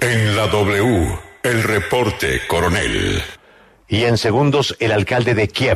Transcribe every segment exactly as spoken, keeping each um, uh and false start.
En la W, el reporte, coronel. Y en segundos, el alcalde de Kiev,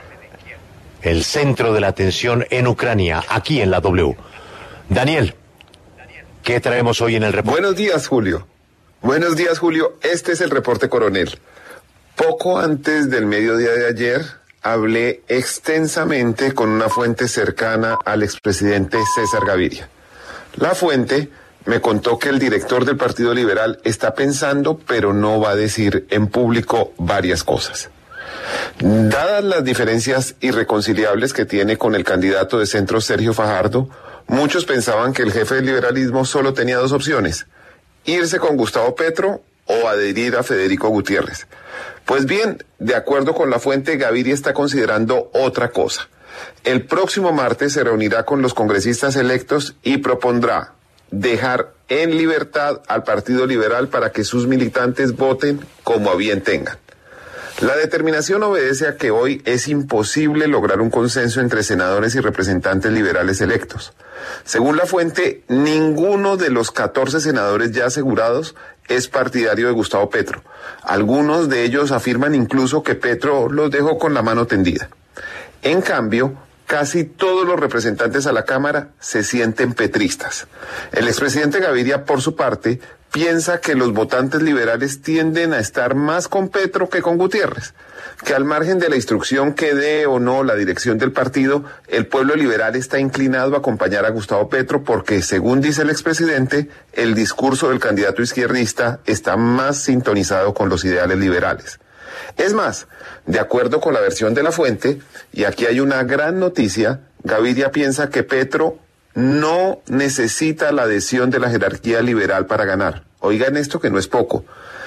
el centro de la atención en Ucrania, aquí en la W. Daniel, ¿qué traemos hoy en el reporte? Buenos días, Julio. Buenos días, Julio. Este es el reporte, coronel. Poco antes del mediodía de ayer, hablé extensamente con una fuente cercana al expresidente César Gaviria. La fuente me contó que el director del Partido Liberal está pensando, pero no va a decir en público varias cosas. Dadas las diferencias irreconciliables que tiene con el candidato de centro Sergio Fajardo, muchos pensaban que el jefe del liberalismo solo tenía dos opciones: irse con Gustavo Petro o adherir a Federico Gutiérrez. Pues bien, de acuerdo con la fuente, Gaviria está considerando otra cosa. El próximo martes se reunirá con los congresistas electos y propondrá dejar en libertad al Partido Liberal para que sus militantes voten como a bien tengan. La determinación obedece a que hoy es imposible lograr un consenso entre senadores y representantes liberales electos. Según la fuente, ninguno de los catorce senadores ya asegurados es partidario de Gustavo Petro. Algunos de ellos afirman incluso que Petro los dejó con la mano tendida. En cambio, casi todos los representantes a la Cámara se sienten petristas. El expresidente Gaviria, por su parte, piensa que los votantes liberales tienden a estar más con Petro que con Gutiérrez, que al margen de la instrucción que dé o no la dirección del partido, el pueblo liberal está inclinado a acompañar a Gustavo Petro porque, según dice el expresidente, el discurso del candidato izquierdista está más sintonizado con los ideales liberales. Es más, de acuerdo con la versión de la fuente, y aquí hay una gran noticia, Gaviria piensa que Petro no necesita la adhesión de la jerarquía liberal para ganar. Oigan esto, que no es poco.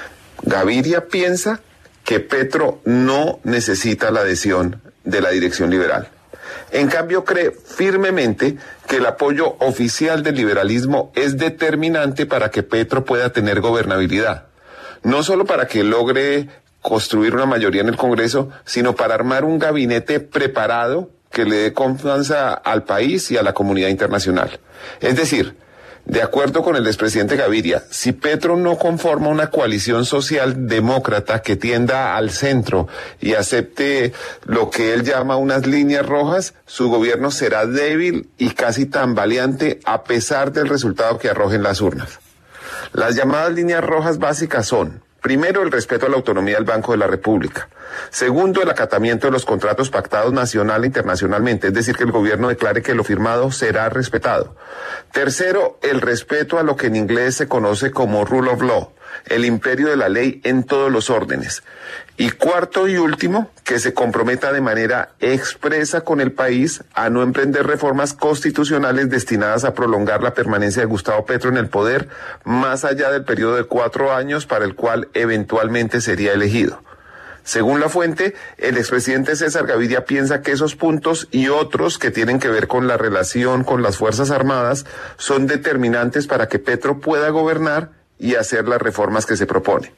Gaviria piensa que Petro no necesita la adhesión de la dirección liberal. En cambio, cree firmemente que el apoyo oficial del liberalismo es determinante para que Petro pueda tener gobernabilidad. No solo para que logre construir una mayoría en el Congreso, sino para armar un gabinete preparado que le dé confianza al país y a la comunidad internacional. Es decir, de acuerdo con el expresidente Gaviria, si Petro no conforma una coalición socialdemócrata que tienda al centro y acepte lo que él llama unas líneas rojas, su gobierno será débil y casi tambaleante a pesar del resultado que arrojen las urnas. Las llamadas líneas rojas básicas son: primero, el respeto a la autonomía del Banco de la República. Segundo, el acatamiento de los contratos pactados nacional e internacionalmente, es decir, que el gobierno declare que lo firmado será respetado. Tercero, el respeto a lo que en inglés se conoce como rule of law, el imperio de la ley en todos los órdenes. Y cuarto y último, que se comprometa de manera expresa con el país a no emprender reformas constitucionales destinadas a prolongar la permanencia de Gustavo Petro en el poder más allá del periodo de cuatro años para el cual eventualmente sería elegido. Según la fuente, el expresidente César Gaviria piensa que esos puntos y otros que tienen que ver con la relación con las Fuerzas Armadas son determinantes para que Petro pueda gobernar y hacer las reformas que se propone.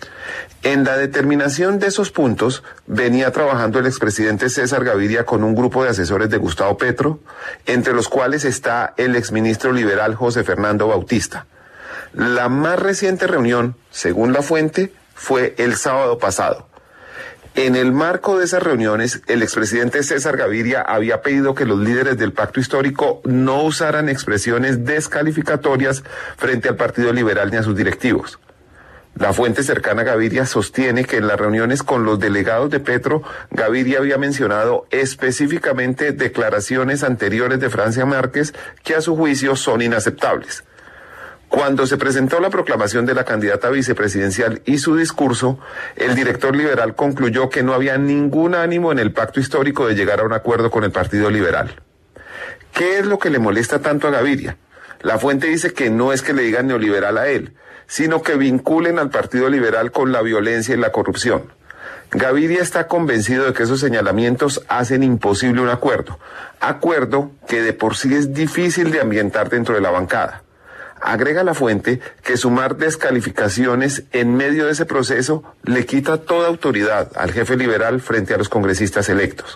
En la determinación de esos puntos venía trabajando el expresidente César Gaviria con un grupo de asesores de Gustavo Petro, entre los cuales está el exministro liberal José Fernando Bautista. La más reciente reunión, según la fuente, fue el sábado pasado. En el marco de esas reuniones, el expresidente César Gaviria había pedido que los líderes del pacto histórico no usaran expresiones descalificatorias frente al Partido Liberal ni a sus directivos. La fuente cercana a Gaviria sostiene que en las reuniones con los delegados de Petro, Gaviria había mencionado específicamente declaraciones anteriores de Francia Márquez que a su juicio son inaceptables. Cuando se presentó la proclamación de la candidata vicepresidencial y su discurso, el director liberal concluyó que no había ningún ánimo en el pacto histórico de llegar a un acuerdo con el Partido Liberal. ¿Qué es lo que le molesta tanto a Gaviria? La fuente dice que no es que le digan neoliberal a él, sino que vinculen al Partido Liberal con la violencia y la corrupción. Gaviria está convencido de que esos señalamientos hacen imposible un acuerdo, acuerdo que de por sí es difícil de ambientar dentro de la bancada. Agrega la fuente que sumar descalificaciones en medio de ese proceso le quita toda autoridad al jefe liberal frente a los congresistas electos.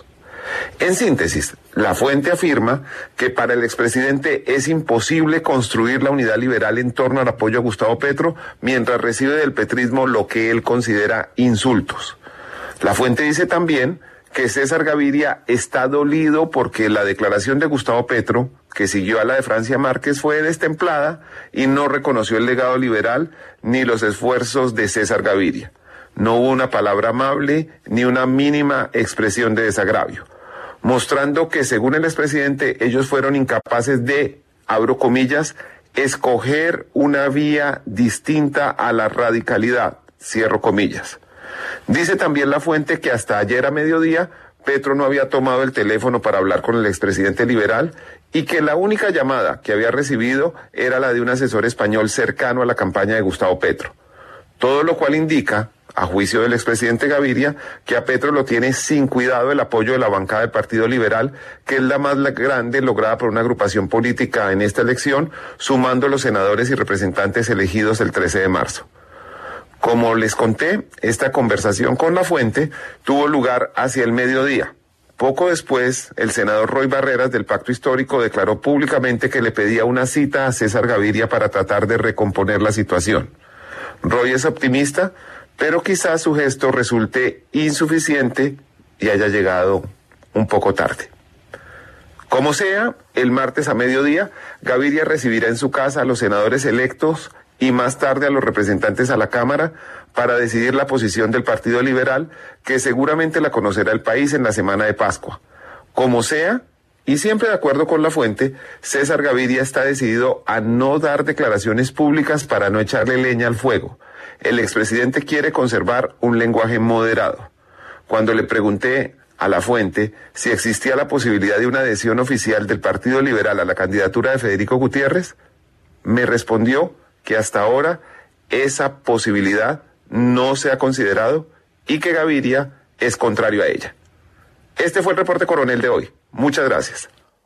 En síntesis, la fuente afirma que para el expresidente es imposible construir la unidad liberal en torno al apoyo a Gustavo Petro mientras recibe del petrismo lo que él considera insultos. La fuente dice también que César Gaviria está dolido porque la declaración de Gustavo Petro, que siguió a la de Francia Márquez, fue destemplada y no reconoció el legado liberal ni los esfuerzos de César Gaviria. No hubo una palabra amable ni una mínima expresión de desagravio, mostrando que, según el expresidente, ellos fueron incapaces de, abro comillas, escoger una vía distinta a la radicalidad, cierro comillas. Dice también la fuente que hasta ayer a mediodía Petro no había tomado el teléfono para hablar con el expresidente liberal y que la única llamada que había recibido era la de un asesor español cercano a la campaña de Gustavo Petro. Todo lo cual indica, a juicio del expresidente Gaviria, que a Petro lo tiene sin cuidado el apoyo de la bancada del Partido Liberal, que es la más grande lograda por una agrupación política en esta elección, sumando los senadores y representantes elegidos el trece de marzo. Como les conté, esta conversación con la fuente tuvo lugar hacia el mediodía. Poco después, el senador Roy Barreras del Pacto Histórico declaró públicamente que le pedía una cita a César Gaviria para tratar de recomponer la situación. Roy es optimista, pero quizás su gesto resulte insuficiente y haya llegado un poco tarde. Como sea, el martes a mediodía, Gaviria recibirá en su casa a los senadores electos y más tarde a los representantes a la Cámara para decidir la posición del Partido Liberal, que seguramente la conocerá el país en la semana de Pascua. Como sea, y siempre de acuerdo con la fuente, César Gaviria está decidido a no dar declaraciones públicas para no echarle leña al fuego. El expresidente quiere conservar un lenguaje moderado. Cuando le pregunté a la fuente si existía la posibilidad de una adhesión oficial del Partido Liberal a la candidatura de Federico Gutiérrez, me respondió que hasta ahora esa posibilidad no se ha considerado y que Gaviria es contrario a ella. Este fue el reporte coronel de hoy. Muchas gracias.